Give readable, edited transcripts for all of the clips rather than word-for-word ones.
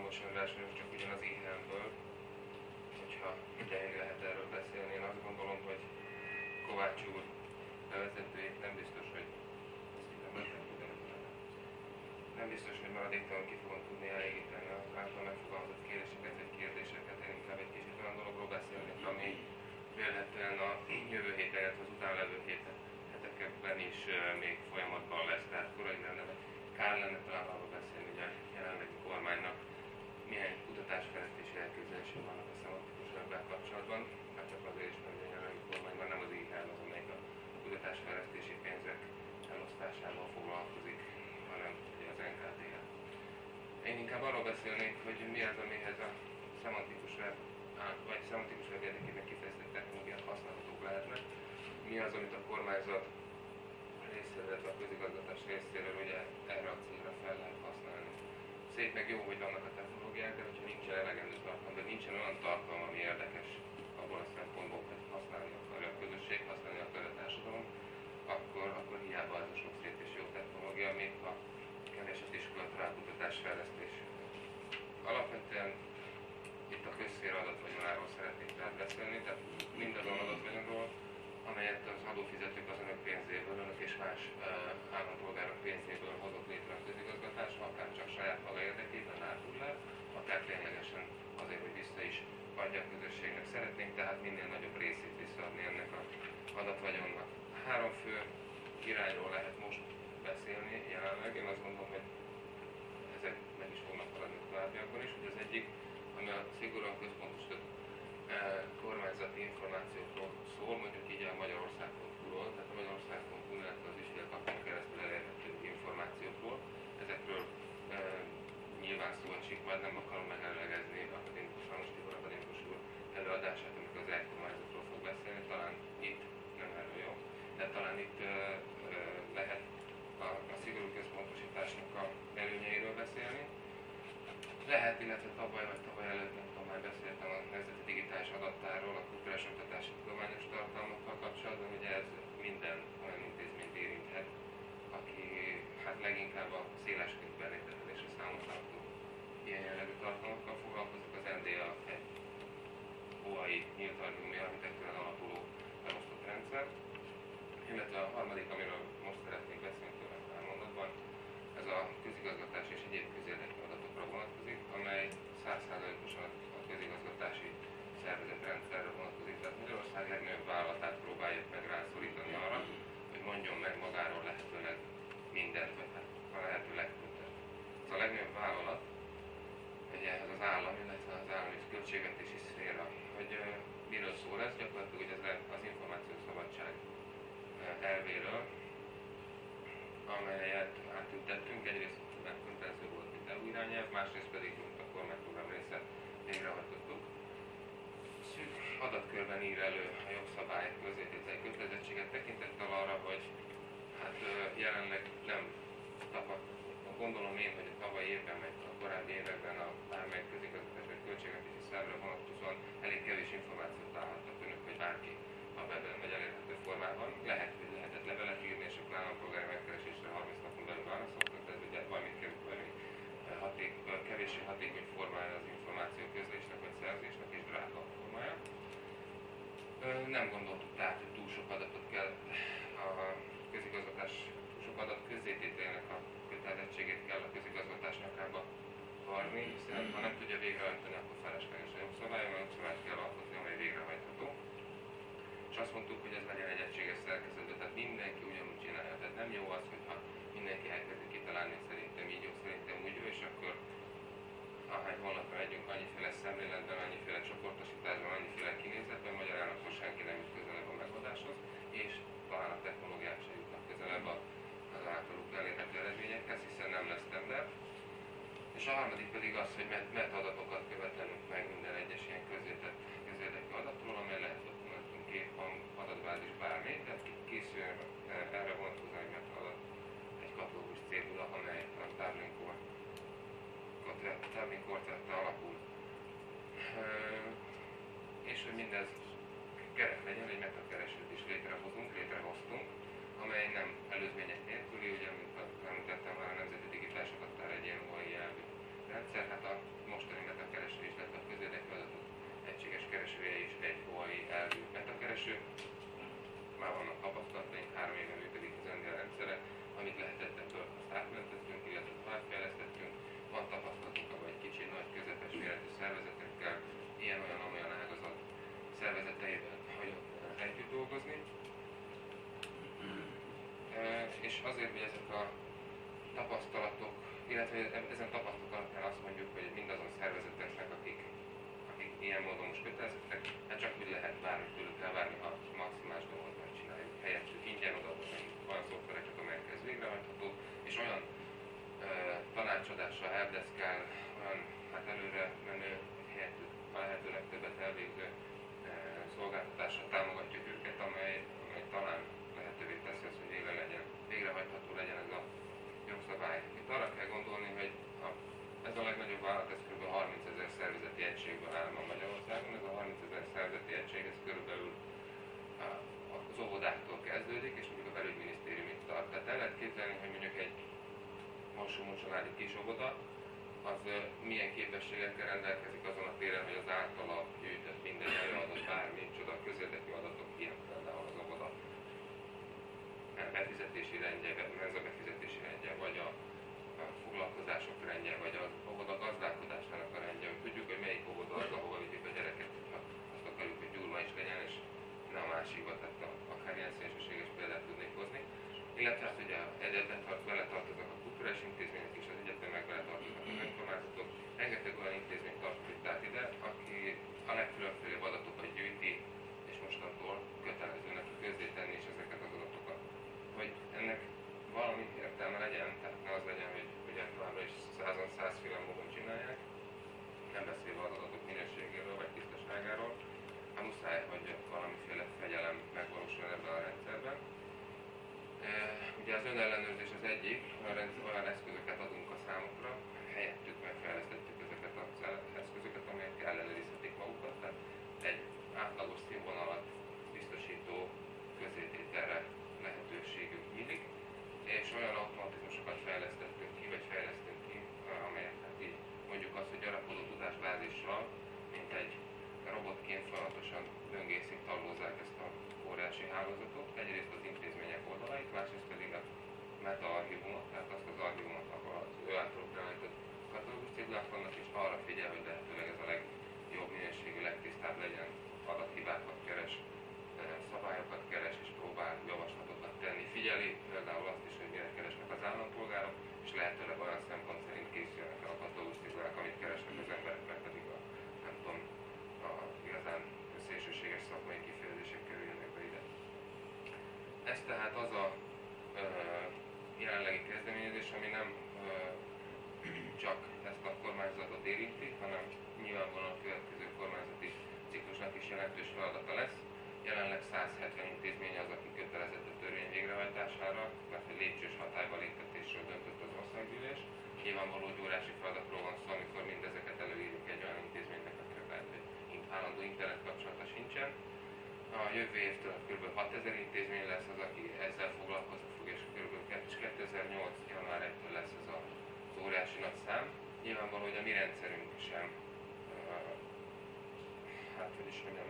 Somogos Andrásról, csak ugyanaz éhemből, hogyha ideig lehet erről beszélni. Én azt gondolom, hogy Kovács úr bevezetőjét nem biztos, hogy maradéktalanul ki fogom tudni elégíteni az által megfogalmazott kérdéseket vagy kérdéseket. Én inkább egy kicsit olyan dologról beszélnék, ami véletlenül a jövő héten, illetve az utánlevő hetekben is még folyamatban lesz. Tehát korai lenne, kár lenne talán arról beszélni, hogy a jelenlegi kormánynak milyen kutatásfejlesztési elképzelések vannak a szemantikus webbel kapcsolatban. Hát csak azért is, mert a jelenlegi kormányban nem az IHL az, amelyik a kutatásfejlesztési pénzek elosztásával foglalkozik, hanem ugye az NKTH. Én inkább arról beszélnék, hogy mi az, amihez a szemantikus web, vagy szemantikus web érdekében kifejezett technológiák használhatók lehetnek. Mi az, amit a kormányzat részéről, illetve a közigazgatás részéről ugye erre a célra fel lehet használni. Szép meg jó, hogy vannak a technológiák, de hogyha nincsen elegendő tartalom, de nincsen olyan tartalom, ami érdekes abból a szempontból, hogy használni akarja a közösség, használni akarja a társadalom, akkor hiába ez a sok szép és jó technológia, még ha keveset is költ rá a kutatásfejlesztés. Alapvetően itt a közszféra adatvagyonáról szeretnék tehát beszélni, tehát mindazon adatvanyagról, amelyet az adófizetők az önök pénzéből, önök és más állampolgárok pénzéből hozott létre a közigazgatás, akár csak saját maga érdekében átudlál, akár ténylegesen azért, hogy vissza is adja a közösségnek. Szeretnénk tehát minél nagyobb részét visszaadni ennek az adatvagyonnak. 3 fő irányról lehet most beszélni jelenleg. Én azt gondolom, hogy ezek meg is fognak maradni továbbiakban is. Hogy az egyik, ami a szigorúan központosított kormányzati információkról szól, mondjuk így a Magyarország.hu-ról, tehát a Magyarország.hu, illetve az ügyfélkapon keresztül elérhető információkról. Ezekről nyilván szó esik, majd nem akarom megelőlegezni akadémikus Hanos Tibor akadémikus úr előadását, amikor az e-kormányzatról fog beszélni, talán itt nem erről jó, de talán itt lehet a szigorú központosításnak a előnyeiről beszélni. Lehet, illetve tavaly vagy tavaly előtt, nem tudom, már beszéltem a Nemzeti Digitális Adattáról, a kulturális oktatási tudományos tartalmakkal kapcsolatban, ugye ez minden olyan intézményt érinthet, aki hát leginkább a széles körű elérhetésre számot tartó ilyen jellegű tartalmakkal foglalkozik. Az NDA egy OAI nyílt archívumi architektúrán alapuló beosztott rendszer, illetve a harmadik, amiről most szeretnék beszélni tőlem pár mondatban, ez a közigazgatás és egyéb közérdekű adatokra vonatkozik, amely 100%-osan a közigazgatási szervezetrendszerre vonatkozik. Tehát Magyarország legnagyobb vállalatát próbáljuk meg rászorítani arra, hogy mondjon meg magáról lehetőleg mindent, vagy hát a lehető legtöbbet. Ez a legnagyobb vállalat, ugye ez az állam, illetve az állami költségvetési szféra, hogy miről szól ez, gyakorlatilag hogy ez az információszabadság elvéről, amelyet átültettünk, egyrészt mert kötelező volt, mint EU irányelv, másrészt pedig, mint a kormányprogram része végrehajtottuk. Szűk adatkörben ír elő a jogszabály közzétételi kötelezettséget tekintettel arra, hogy hát jelenleg nem tapad. Gondolom én, hogy a tavalyi évben, meg a korábbi években a bármelyik közigazgatás vagy költségvetési szervre vonatkozóan elég kevés információt találhattak önök, hogy bárki a webben vagy elérhető formában. Lehet, hogy lehetett levelet írni, és akkor állampolgári megkeresésre 30 napon belül válaszoltak, de ez ugye valami kevéssé hatékony formája az információ közlésnek vagy szerzésnek, és drága formája. Nem gondoltuk tehát, hogy túl sok adatot kell a közigazgatás, túl sok adat közzétételének a kötelezettségét kell a közigazgatás nyakába varni, hiszen ha nem tudja végrehajtani, akkor felesleges a jogszabályon, a jogszabályt kell alkotni, amely végrehajtható. És azt mondtuk, hogy ez legyen egy egységes szerkezetben, tehát mindenki ugyanúgy csinálja. Tehát nem jó az, hogyha mindenki elkezdi kitalálni, szerintem így jó, szerintem úgy jó, és akkor ahány honlapra megyünk, annyiféle szemléletben, annyiféle csoportosításban, annyiféle kinézetben, magyarán akkor senki nem jut közelebb a megoldáshoz, és talán a technológiák sem jutnak közelebb az általuk elérhető eredményekhez, hiszen nem lesz standard. És a harmadik pedig az, hogy metadatokat követelünk meg minden egyes ilyen közérdekű adatról, amely lehet dokumentum, kép, hang, adatbázis, bármi, tehát készüljön erre vonatkozóan egy metadat, egy katalógus cédula, amely a Dublin Core vette alapul. És hogy mindez kerek legyen, egy metakeresőt is létrehoztunk, amely nem előzmények nélküli, ugye, mint említettem már a Nemzeti Digitális Adattár egy ilyen OAI elvű rendszer, hát a most azért, hogy ezek a tapasztalatok, illetve ezen tapasztalatok alapján azt mondjuk, hogy mindazon szervezeteknek, akik ilyen módon most kötelezettek, hát csak úgy lehet bármit tőlük elvárni, ha maximális dolgozban csináljuk. Helyettük ingyen odaadunk olyan szoftvereket, amelyekkel ez végrehajtható, és olyan tanácsadással, helpdeskkel, olyan hát előre menő, helyettük a lehető legtöbbet elvégző szolgáltatással támogatjuk őket, amely talán lehetővé teszi azt, hogy végrehajtható legyen ez a jogszabály. Itt arra kell gondolni, hogy ez a legnagyobb vállalat, ez kb. 30 000 szervezeti egységből áll ma Magyarországon. Ez a 30 000 szervezeti egység, ez körülbelül az óvodáktól kezdődik, és mondjuk a belügyminisztériumig tart. Tehát el lehet képzelni, hogy mondjuk egy alsó-mocsaládi kis óvoda, az milyen képességekkel rendelkezik azon a téren, hogy az általa gyűjtött minden előadott bármi, csoda közérdekű adatok, ilyen például az óvoda befizetési rendje, menza befizetési rendje, vagy a foglalkozások rendje, vagy az óvoda gazdálkodásának a rendje, hogy tudjuk, hogy melyik óvoda az, ahova vigyük a gyereket, ha azt akarjuk, hogy gyurma is legyen, és ne a másikba, tehát akár ilyen szélsőséges példát tudnék hozni. Illetve hát ugye beletartoznak a kulturális intézmények is, az egyetemek beletartoznak az önkormányzatok, rengeteg olyan intézmény tartozik tehát ide, aki a legkülönfélebb adatokat gyűjti, és mostantól kötelező neki közzétenni is ezeket az adatokat. Hogy ennek valami értelme legyen, tehát ne az legyen, hogy ugye továbbra is 100 féle módon csinálják, nem beszélve az adatok minőségéről vagy tisztaságáról, hát muszáj, hogy valamiféle fegyelem megvalósul ebben a rendszerben. Ugye az önellenőrzés az egyik, olyan eszközöket adunk a számokra, helyettük megfejlesztettük ezeket az eszközöket, amelyek ellenőrizhetik magukat, tehát egy átlagos színvonalat biztosító közzétételre lehetőségük nyílik, és olyan automatizmusokat fejlesztettünk ki, vagy fejlesztünk ki, amelyek hát így mondjuk azt, hogy gyarapodó tudásbázissal, mint egy robotként folyamatosan böngészik, tallózzák ezt a óriási hálózatot, egyrészt az intézmények oldalait, másrészt pedig a meta-archívumot, tehát azt az archívumot, ahol az ő általuk beállított katalógus téglák vannak, és arra figyel, hogy lehetőleg ez a legjobb minőségű, legtisztább legyen, adathibákat keres, szabályokat keres, és próbál javaslatokat tenni. Figyeli például azt is, hogy mire keresnek az állampolgárok, és lehetőleg olyan szempont szerint készülnek el a katalógus téglák, amit keresnek az emberek, mert pedig nem tudom, igazán szélsőséges szakmai kifejezések kerüljenek be ide. Ez tehát az a jelenlegi kezdeményezés, ami nem csak ezt a kormányzatot érinti, hanem nyilvánvalóan a következő kormányzati ciklusnak is jelentős feladata lesz. Jelenleg 170 intézmény az, aki kötelezett a törvény végrehajtására, mert egy lépcsős hatályba léptetésről döntött az országgyűlés. Nyilvánvaló, hogy óriási feladatról van szó, amikor mindezeket előírjuk egy olyan intézménynek, akinek lehet, hogy állandó internet kapcsolata sincsen. A jövő évtől kb. 6000 intézmény lesz az, aki ezzel foglalkozni fog, és kb. 2008. január 1-től lesz ez az óriási nagy szám. Nyilvánvaló, hogy a mi rendszerünk sem, hát hogy is mondjam,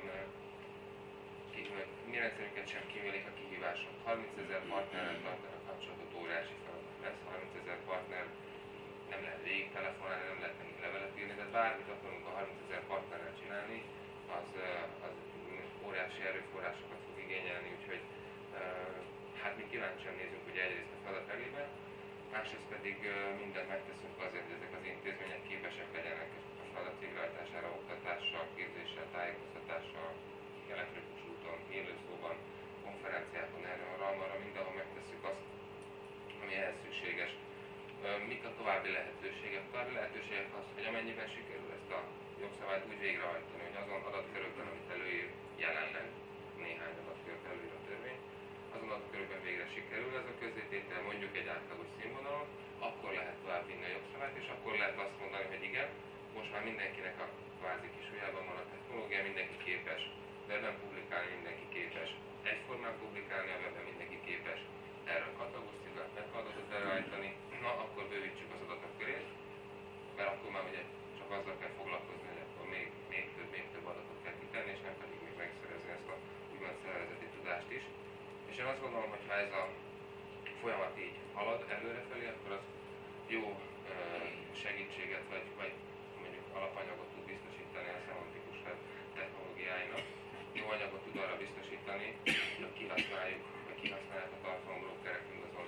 mi rendszerünket sem kímélik a kihívások. 30 000 partnerrel tartanak kapcsolatot, óriási feladat lesz. 30 000 partner, nem lehet végig telefonálni, nem lehet nekik levelet írni, de bármit akarunk a 30 000 partnerrel csinálni, az óriási erőforrásokat fog igényelni, úgyhogy hát mi kíváncsian nézünk ugye egyrészt a feladat elébe, másrészt pedig mindent megteszünk azért, hogy ezek az intézmények képesek legyenek a feladat végrehajtására, oktatással, képzéssel, tájékoztatással, elektronikus úton, élőszóban, konferenciákon, erre arra mindenhol megtesszük azt, ami ehhez szükséges. Mik a további lehetőségek? A további lehetőségek az, hogy amennyiben sikerül ezt a jogszabályt úgy végrehajtani, hogy azon adatkörökben, amit előír jelenleg, néhány adatkört előír a törvény, azon adatkörökben végre sikerül ez a közzététel mondjuk egy átlagos színvonalon, akkor lehet tovább vinni a jogszabályt, és akkor lehet azt mondani, hogy igen, most már mindenkinek a kvázi kis ujjában van a technológia, mindenki képes webben publikálni, mindenki képes egyformán publikálni, a webben mindenki képes erre a katalógus téglát megadatot beállítani, na akkor bővítsük az adatok körét, mert akkor már ugye csak azzal kell foglalkozni, hogy akkor még több adatot kell kitenni, és nem pedig még megszerezni ezt a úgymond szervezeti tudást is. És én azt gondolom, hogy ha ez a folyamat így halad előrefelé, akkor az jó segítséget, vagy mondjuk alapanyagot tud biztosítani a szemantikus web technológiáinak. Jó anyagot tud arra biztosítani, hogy kihasználják a tartalomblokkerek mindazon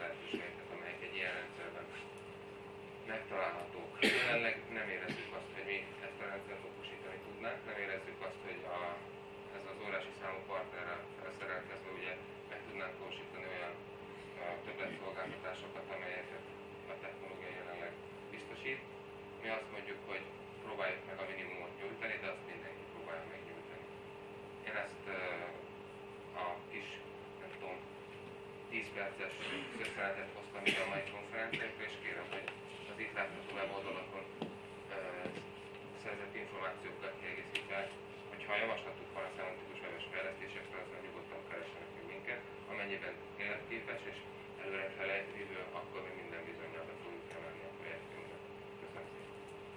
megtalálhatók. Jelenleg nem érezzük azt, hogy mi ezt a rendszert okosítani tudnánk, nem érezzük azt, hogy ez az órási számú partnerrel felszerelkezve ugye meg tudnánk valósítani olyan többletszolgáltatásokat, amelyeket a technológia jelenleg biztosít. Mi azt mondjuk, hogy próbáljuk meg a minimumot nyújtani, de azt mindenki próbálja megnyújtani. Én ezt a kis, nem tudom, 10 perces szösszenetet hoztam ide a mai konferenciákra, és kérem, hogy az itt látható weboldalakon szerzett információkkal kiegészítve, hogyha a javaslatuk van a szemantikus webes fejlesztésekre, azon nyugodtan keressenek meg minket, amennyiben életképes és előre felejtő, akkor mi minden bizonnyal be fogjuk emelni a projektünkbe. Köszönöm szépen!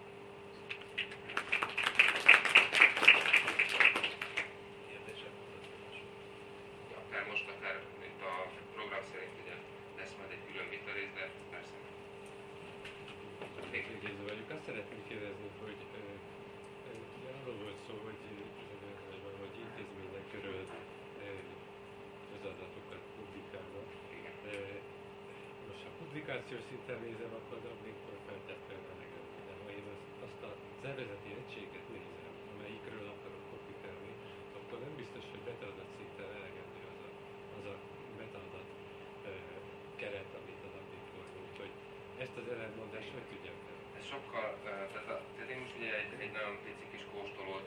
Akár most, akár mint a program szerint ugye lesz majd egy külön vita rész, de persze. Még Géza vagyok. Azt szeretném kérdezni, hogy arról volt szó, hogy intézmények körül közadatokat publikálnak. Most ha publikációs szinten nézem, akkor a Dublin-kor feltettem eleget. De ha én azt a szervezeti egységet nézem, amelyikről akarok publikálni, akkor nem biztos, hogy betaadat szinten elegendő az a betaadat keret, amit a Dublin-kor volt, hogy ezt az ellentmondást hogy tudják fel? Ez sokkal, tehát én most ugye egy nagyon pici kis kóstolót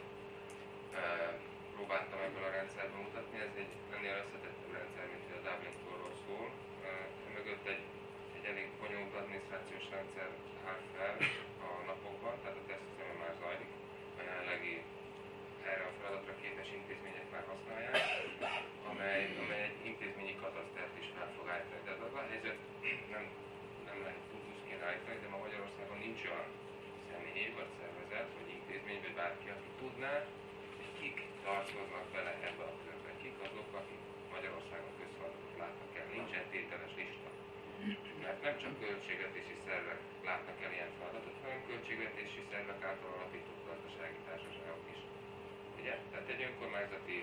próbáltam ebből a rendszerben mutatni, ez egy ennél összetettebb rendszer, mint a Dublin-korról szól. Mögött egy elég bonyolult adminisztrációs rendszer áll fel a napokban, tehát a tesztüzeme már zajlik, a jelenlegi erre a feladatra képes intézmények már használják, amely egy intézményi katasztert is fel fog állítani. Tehát az a helyzet nem lehet pluszként állítani, de ma Magyarországon nincs olyan személy, vagy szervezet, vagy intézmény, vagy bárki, aki tudná, hogy kik tartoznak bele ebbe a körbe. Kik azok, akik Magyarországon közfeladatot látnak el. Nincsen tételes lista. Mert nem csak költségvetési szervek látnak el ilyen feladatot, hanem költségvetési szervek által alapított gazdasági társaságok is. Ugye? Tehát egy önkormányzati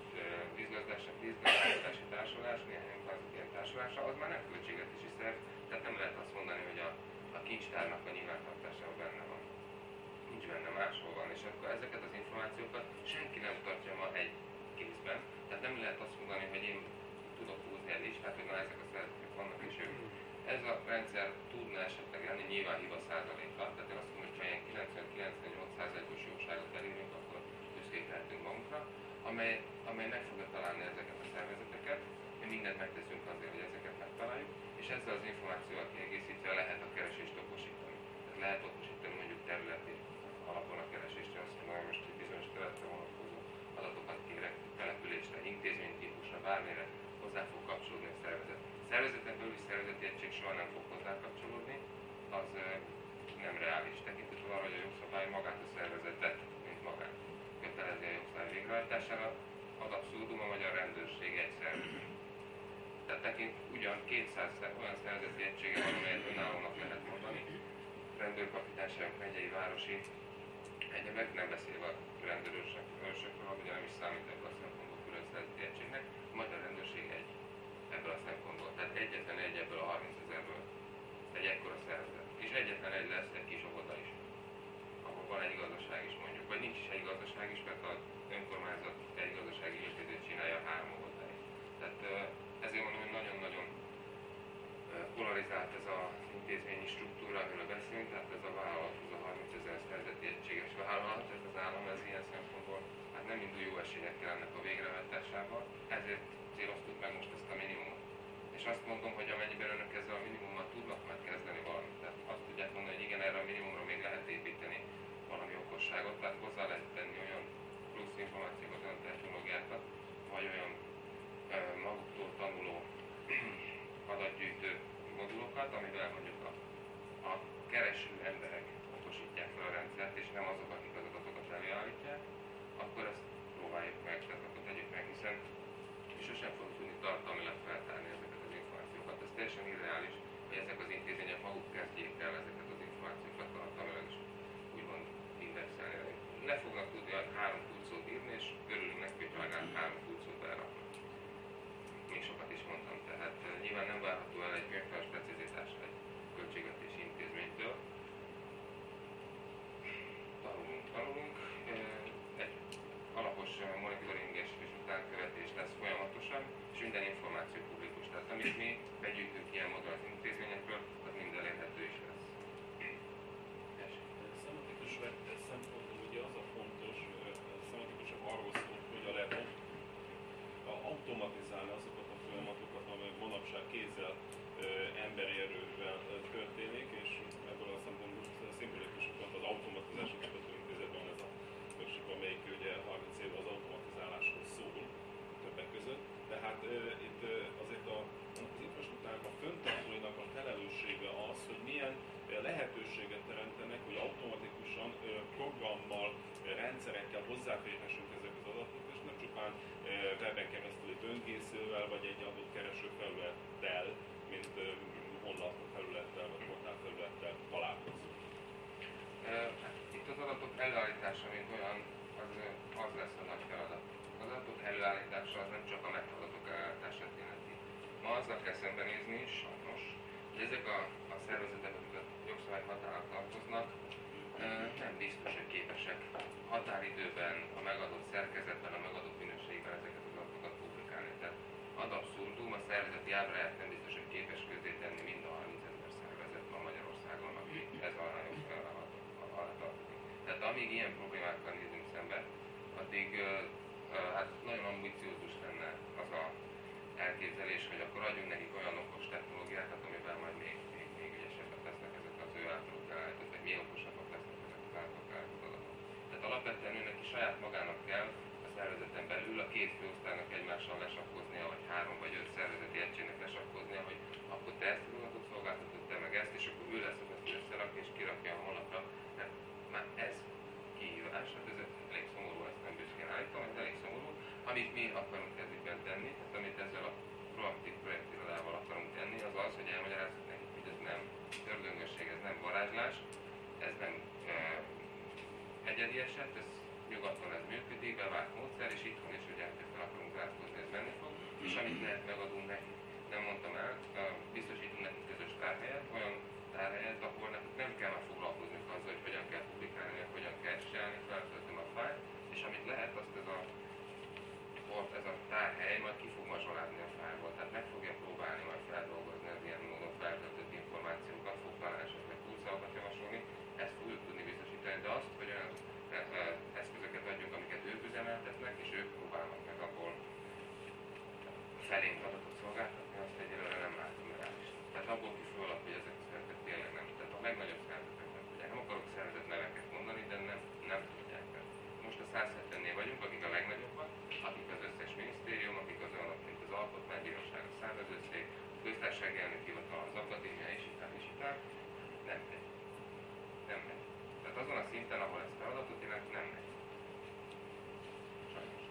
vízgazdálkodási társulás, néhány önkormányzati ilyen társulása, az már nem költségvetési szerv, tehát nem lehet azt mondani, hogy a kincstárnak a nyilvántartásában benne van. Nincs benne, máshol van, és akkor ezeket az információkat senki nem tartja ma egy kézben. Tehát nem lehet azt mondani, hogy én tudok húzni egy listát, hogy na ezek a szervezetek vannak és ők. Ez a rendszer tudna esetleg lenni nyilván hiba százalékkal, tehát én azt mondom, hogy ha ilyen 90-98%-os jóságot elérünk, akkor büszkék lehetünk magunkra, amely meg fogja találni ezeket a szervezeteket. Mi mindent megteszünk azért, hogy ezeket megtaláljuk, és ezzel az információval kiegészítve lehet a keresést okosítani. Tehát lehet okosítani mondjuk területi alapon a keresést, azt mondom, hogy most egy bizonyos területre vonatkozó adatokat kérek, településre, intézménytípusra, bármire hozzá fog kapcsolódni a szervezet. Szervezeten belüli szervezeti egység soha nem fog hozzá kapcsolódni, az nem reális. Tekintettel arra, hogy a jogszabály magát a szervezetet, mint magát kötelezi a jogszabály végrehajtására, az abszurdum a magyar rendőrség egy szervezet. Tehát tekint ugyan 200 olyan szervezeti egysége van, amelyet önállónak lehet mondani, rendőrkapitányságok, megyei, városi egyebek, nem beszélve a rendőrösökről, ugye nem is számít ebből a szempontból külön szervezeti egységnek, a magyar rendőrség egy ebből a szempontból. Tehát egyetlen egy ebből a 30 000-ből egy ekkora szervezet. És egyetlen egy lesz egy kis óvoda is, ahol van egy gazdaság is mondjuk, vagy nincs is egy gazdaság is, mert az önkormányzat egy gazdasági intézményt csinálja 3 óvodáig. Tehát ezért mondom, hogy nagyon-nagyon polarizált ez az intézményi struktúra, amiről beszélünk, tehát ez a vállalat, ez a 30 000 szervezeti egységes vállalat, ez az állam, ez ilyen szempontból hát nem indul jó esélyekkel ennek a végrehajtásában, ezért céloztuk meg most ezt a minimumot. És azt mondom, hogy amennyiben önök ezzel a minimummal tudnak majd kezdeni valamit, tehát azt tudják mondani, hogy igen, erre a minimumra még lehet építeni valami okosságot, tehát hozzá lehet tenni olyan plusz információkat, olyan technológiákat, vagy olyan maguktól tanuló adatgyűjtő modulokat, amivel mondjuk a kereső emberek okosítják fel a rendszert, és nem azok, akik az adatokat előállítják, akkor ezt próbáljuk meg, tehát akkor tegyük meg, hiszen sosem fogjuk tudni tartalmilag feltárni ezeket az információkat. Ez teljesen irreális, hogy ezek az intézmények maguk kezdjék el ezeket az információkat tartalmilag is úgymond indexelni. Le fognak tudni 3 kulcsszót írni, és örülünk neki, hogy legalább 3 kulcsszót beraknak. Még sokat is mondtam, tehát nyilván nem várható el egy könyvtárs precizitásra egy költségvetési intézménytől, minden információ publikus. Tehát amit mi begyűjtünk ilyen módon az intézményekről, az mind elérhető is lesz. Szemantikus szempontból ugye az a fontos, szemantikusan arról szól, hogy lehet automatizálni azokat a folyamatokat, amelyek manapság kézzel, emberi erővel történik, és ebből a szempontból szimbolikusan az automatizási kutatóintézetben van ez a workshop, amelyik ugye 30 éve az automatizálásról szól többek között. Tehát itt azért az infrastruktúrának a fenntartóinak a felelőssége az, hogy milyen lehetőséget teremtenek, hogy automatikusan programmal, rendszerekkel hozzáférhessünk ezek az adatok, és nem csupán weben keresztüli böngészővel, vagy egy adott keresőfelülettel, mint honlap felülettel, vagy portál felülettel találkozunk. Itt az adatok előállítása, mint olyan, az lesz a nagy feladat. Az adatok előállítása az nem csak a metadatok előállítását jelenti. Ma azzal kell szembenézni is, sajnos, hogy ezek a szervezetek, akik a jogszabály határa tartoznak, nem biztos, hogy képesek határidőben, a megadott szerkezetben, a megadott minőségben ezeket az adatokat publikálni. Tehát ad abszurdum, a szervezeti ábráját nem biztos, hogy képes közzétenni mind a 30 000 szervezet van Magyarországon, aki ez alá tartozik. Tehát amíg ilyen problémákkal nézünk szembe, addig hát nagyon ambiciózus lenne az a elképzelés, hogy akkor adjunk nekik olyan okos technológiákat, amivel majd még ügyesebbek lesznek ezek az ő általuk elállított, vagy még okosabbak lesznek ezek az általuk elállított adatok. Tehát alapvetően ő neki saját magának kell a szervezeten belül a két főosztálynak egymással lesakkoznia, vagy 3 vagy 5 szervezeti egységnek lesakkoznia, hogy akkor te ezt az adatot szolgáltatod, te meg ezt, és akkor ő lesz az, aki összerakja és kirakja a honlapra. Mert már ez kihívás, hát ez elég szomorú, ezt nem büszkén állítom, ez elég szomorú. Amit mi akarunk ezügyben tenni, tehát amit ezzel a proaktív projektirodával akarunk tenni, az az, hogy elmagyarázzuk nekik, hogy ez nem ördöngösség, ez nem varázslás, ez nem egyedi eset, ez nyugaton ez működik, bevált módszer, és itthon is, hogy elkezdve akarunk zárkózni, ez menni fog, és amit lehet, megadunk nekik. Nem mondtam el, biztosítunk nekik közös tárhelyet, olyan tárhelyet, ahol nekik nem kell már foglalkozni azzal, hogy hogyan kell publikálni, vagy hogyan kell csinálni, feltöltöm a fájlt, és amit lehet, azt ez a tárhely majd ki fog mazsolázni a fájlból, tehát meg fogja próbálni majd feldolgozni az ilyen módon feltöltött információkat, fog talán esetleg túlszavakat javasolni, ezt fogjuk tudni biztosítani, de azt, hogy olyan eszközöket adjunk, amiket ők üzemeltetnek, és ők próbálnak meg abból felénk adatot szolgáltatni, azt egyelőre nem látom reálisnak. Tehát abból kifolyólag, hogy ezek a szervezetek tényleg nem. Tehát a legnagyobb szervezetek nem tudják. Nem akarok szervezet neveket mondani, de nem tudják. Most a 170-nél vagyunk, akik a legnagyobbak, akik az összes minisztérium, akik az olyanok, mint az Alkotmánybíróság, a Számvevőszék, a Köztársasági Elnök Hivatal, az Akadémia, és itt nem megy. Nem megy. Tehát azon a szinten, ahol ezt feladatot jelent, nem megy. Sajnos.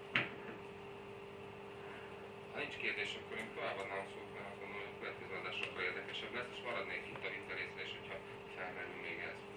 Ha nincs kérdés, akkor én továbbadnám szót, mert azt gondolom, hogy a következő adás sokkal érdekesebb lesz, és maradnék itt a vita részre, és hogyha felmerül még ez.